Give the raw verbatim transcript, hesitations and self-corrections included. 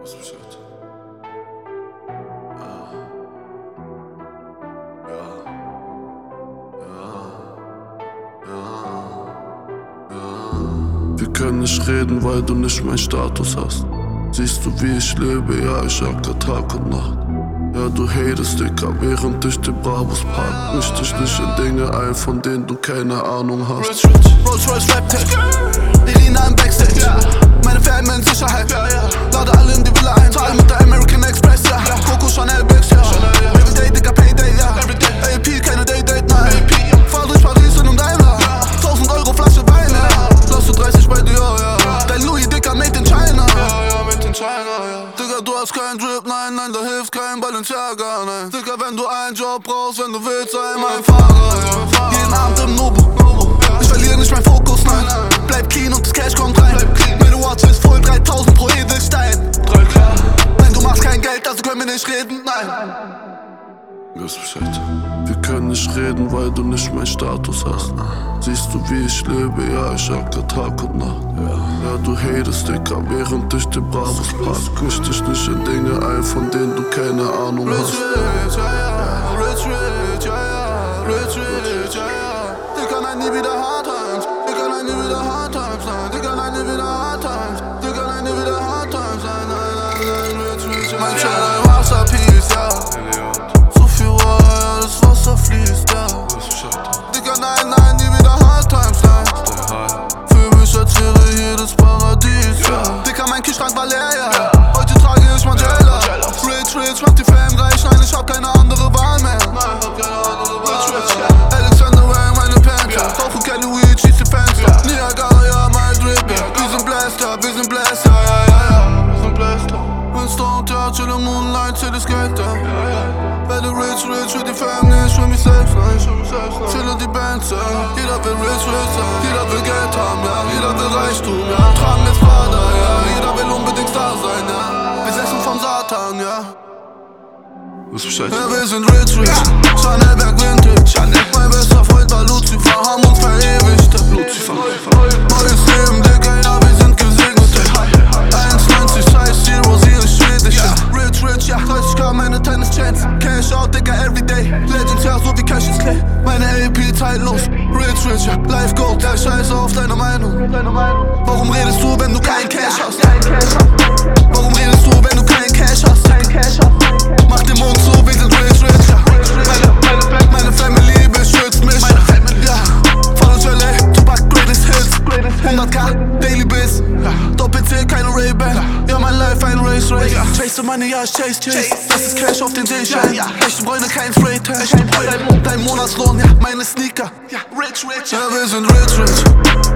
Weißt Bescheid. Ja. Ja. Ja. Ja. Wir können nicht reden, weil du nicht meinen Status hast. Siehst du, wie ich lebe? Ja, ich jagte Tag und Nacht. Ja, du hatest, Dicker, während ich den Bravos park. Misch dich nicht in Dinge ein, von denen du keine Ahnung hast. Rich, rich, Rolls Royce Rap-Tech, Irina im Backstage, yeah. Meine Fan in Sicherheit, yeah, yeah. Lade alle in die Villa ein, zahle mit der American Express, ja, yeah. Coco Chanel Bags, ja, yeah. Everyday, Dicker, Payday, ja, yeah. A P, keine Day-Date, nein. Fahr durch Paris in einem Daimler, tausend Euro Flasche Wein, ja, yeah. Lass du dreißig bei dir, ja, yeah. Dein Louis, Dicker, made in China, ja, ja, made in China, ja. Digga, du hast keinen Drip, nein, nein, da hilft kein Balenciaga, nein. Digga, wenn du einen Job brauchst, wenn du willst, sei mein Fahrer, ja. Jeden Abend im Nobu, ich verliere nicht meinen Fokus, nein. Bleib clean und das Cash kommt rein. Meine Watch ist voll, dreitausend pro Edelstein. Nein, du machst kein Geld, also können wir nicht reden, nein. Weißt Bescheid. Wir können nicht reden, weil du nicht meinen Status hast. Siehst du, wie ich lebe? Ja, ich jagte Tag und Nacht. Ja, du hatest, Dicker, während ich den Bravos park. Misch dich nicht in Dinge ein, von denen du keine Ahnung hast. Rich, rich, ja, ja. Rich, rich, ja, ja. Rich, rich, ja, ja. Dicker, nein, nie wieder Hard Times. Dicker, nein, nie wieder Hard Times, nein. Dicker, nein, nie wieder Hard Times. Dicker, nein, nie wieder Hard Times, nein, nein, nein, nein. Rich, rich, ja, ja. Mein Channel, Masterpiece, ja. So viel Wahr, das Wasser fließt, ja. Dicker, nein, nein, nie wieder Hard Times, nein. Für mich als wäre hier das Paradies, ja. Dicker, mein Kühlschrank war leer, ja. Heute trage ich Mandela. Rich, rich, macht die Fame reich, nein, ich hab keine andere Wahl mehr. Nein, hab keine andere Wahl mehr. Alexander Wang, meine Panther. Rauchen keine Weed, schieß die Fenster. Niagara, ja, mein Drip, ja. Wir sind Blaster, wir sind Blaster, ja, ja, ja. Wir sind Blaster. Winston, ja, chill im Moonlight, chill das Geld, ja. Werde rich, rich, für die Fam, nicht für mich selbst, nein. Chille die Bands, ja. Jeder will rich, rich sein. Jeder will Geld haben, ja. Jeder will Reichtum, ja. Tragen jetzt Prada, ja. Jeder will unbedingt da sein, ja. Wir essen vom Satan, ja. Weißt Bescheid. Ja, wir sind rich, rich. Chanel Berg Vintage. Chanel. Mein bester Freund war Lucifer, haben uns verewigt. Lucifer. Neues Leben, Digga, ja, wir sind gesegnet. eins neunzig, Size Zero, sie ist schwedisch. Rich, rich, ja, dreißig K, meine Tennis-Chance. Cash out, Digga, everyday. Legends, ja, so wie Cash is Clay. Meine A P zeitlos. Rich, rich, ja, Life Gold. Ja, scheiße auf deine Meinung. Warum redest du, wenn du kein Cash hast? Warum redest du, wenn du kein Cash hast? Mach den Mund zu, wir sind rich, rich, ja. Meine, meine, meine Family beschützt mich, ja. Von uns L A, Tupac, greatest hits. hundert K, Daily Biz, Doppel-C, keine Ray-Ban. Ja, mein Life ein Race, Race. Chase Money, ja, ich chase, chase. Das ist Cash auf den Seeschein. Echte Freunde, kein Freight-Hash. Dein Monatslohn, ja, meine Sneaker. Rich, rich, ja, wir sind rich, rich.